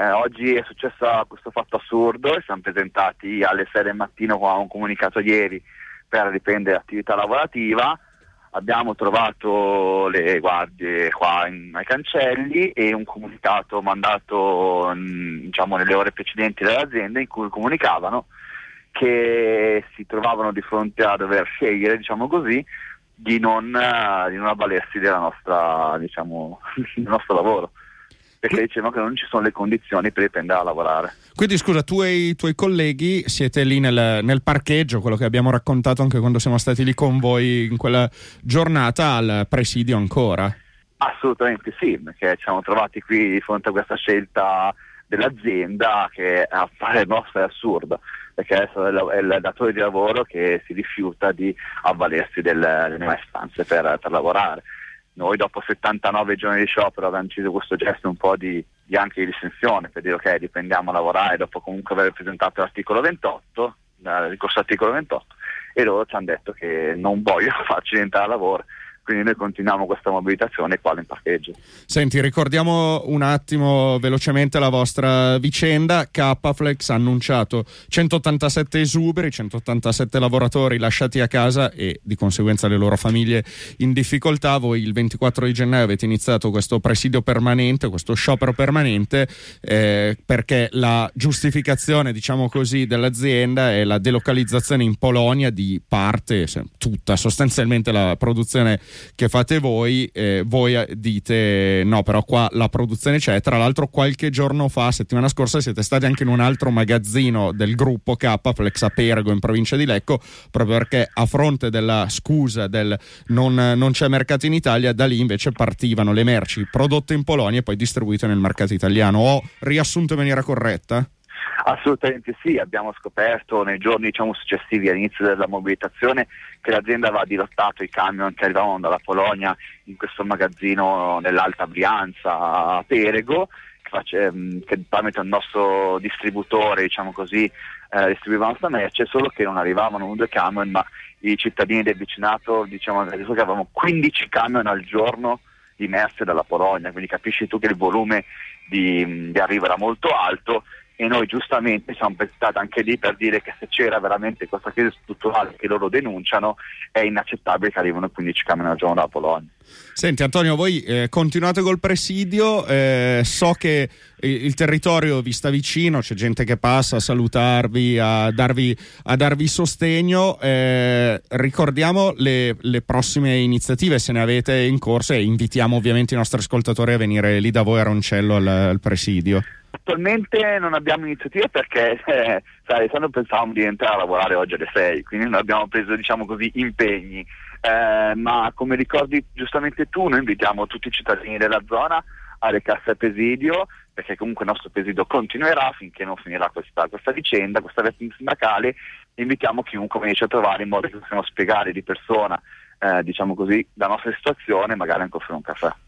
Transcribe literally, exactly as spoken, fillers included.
eh, oggi è successo questo fatto assurdo, siamo presentati alle sei del mattino con un comunicato ieri per riprendere l'attività lavorativa. Abbiamo trovato le guardie qua in, ai cancelli e un comunicato mandato mh, diciamo nelle ore precedenti dall'azienda in cui comunicavano che si trovavano di fronte a dover scegliere, diciamo così, di non, uh, di non avvalersi della nostra, diciamo, del nostro lavoro, perché dicevano che non ci sono le condizioni per riprendere a lavorare. Quindi scusa, tu e i tuoi colleghi siete lì nel, nel parcheggio, quello che abbiamo raccontato anche quando siamo stati lì con voi in quella giornata, al presidio ancora? Assolutamente sì, perché ci siamo trovati qui di fronte a questa scelta dell'azienda che a fare nostra è assurda, perché adesso è il, è il datore di lavoro che si rifiuta di avvalersi del, delle nuove stanze per, per lavorare. Noi dopo settantanove giorni di sciopero abbiamo deciso questo gesto un po' di, di anche di distensione per dire ok, riprendiamo a lavorare dopo comunque aver presentato l'articolo ventotto, il ricorso all'articolo ventotto, e loro ci hanno detto che non vogliono farci rientrare a lavoro. Quindi noi continuiamo questa mobilitazione qua in parcheggio. Senti, ricordiamo un attimo velocemente la vostra vicenda. Capaflex ha annunciato centottantasette esuberi, centottantasette lavoratori lasciati a casa e di conseguenza le loro famiglie in difficoltà. Voi il ventiquattro di gennaio avete iniziato questo presidio permanente, questo sciopero permanente, eh, perché la giustificazione, diciamo così, dell'azienda è la delocalizzazione in Polonia di parte, tutta sostanzialmente la produzione che fate voi. Eh, voi dite no, però qua la produzione c'è. Tra l'altro qualche giorno fa, settimana scorsa, siete stati anche in un altro magazzino del gruppo Capaflex a Perego in provincia di Lecco, proprio perché a fronte della scusa del non, non c'è mercato in Italia, da lì invece partivano le merci prodotte in Polonia e poi distribuite nel mercato italiano. Ho riassunto in maniera corretta? Assolutamente sì, abbiamo scoperto nei giorni diciamo successivi all'inizio della mobilitazione che l'azienda aveva dirottato i camion che arrivavano dalla Polonia in questo magazzino nell'Alta Brianza a Perego, che, face, che tramite il nostro distributore, diciamo così, eh, distribuiva la nostra merce, solo che non arrivavano uno o due camion, ma i cittadini del vicinato diciamo che avevamo quindici camion al giorno di merce dalla Polonia, quindi capisci tu che il volume di, di arrivo era molto alto. E noi giustamente siamo presentati anche lì per dire che se c'era veramente questa crisi strutturale che loro denunciano, è inaccettabile che arrivino quindici camion al giorno dalla Polonia. Senti Antonio, voi eh, continuate col presidio, eh, so che il, il territorio vi sta vicino, c'è gente che passa a salutarvi, a darvi, a darvi sostegno, eh, ricordiamo le, le prossime iniziative se ne avete in corso e invitiamo ovviamente i nostri ascoltatori a venire lì da voi a Roncello al, al presidio. Attualmente non abbiamo iniziative perché eh, sai, se non pensavamo di entrare a lavorare oggi alle sei, quindi non abbiamo preso diciamo così impegni, eh, ma come ricordi giustamente tu, noi invitiamo tutti i cittadini della zona a recarsi al presidio, perché comunque il nostro presidio continuerà finché non finirà questa, questa vicenda, questa vertenza sindacale. Invitiamo chiunque venisse a trovare in modo che possiamo spiegare di persona eh, diciamo così la nostra situazione, magari anche offrire un caffè.